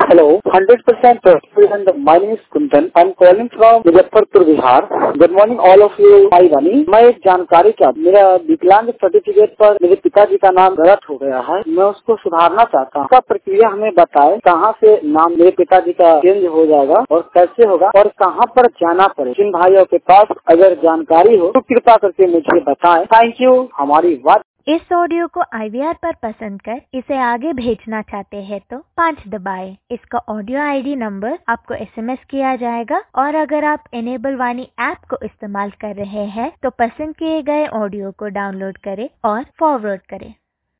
Hello, 100% and my name is Kundan. I'm calling from Muzaffarpur Bihar. Good morning all of you. Hi Vani. मैं एक जानकारी चाहता हूँ. मेरा विकलांग सर्टिफिकेट पर मेरे पिताजी का नाम गलत हो गया है. मैं उसको सुधारना चाहता हूँ. उसका प्रक्रिया हमें बताएं. कहाँ से नाम मेरे पिताजी का चेंज हो जाएगा और कैसे होगा और कहाँ पर जाना पड़े. जिन भाइयों के पास अगर जानकारी हो तो कृपा करके मुझे बताएं. Thank you. हमारी बात. इस ऑडियो को IVR पर पसंद कर इसे आगे भेजना चाहते हैं तो 5 दबाएं। इसका ऑडियो ID नंबर आपको SMS किया जाएगा और अगर आप इनेबल वाणी ऐप को इस्तेमाल कर रहे हैं तो पसंद किए गए ऑडियो को डाउनलोड करें और फॉरवर्ड करें।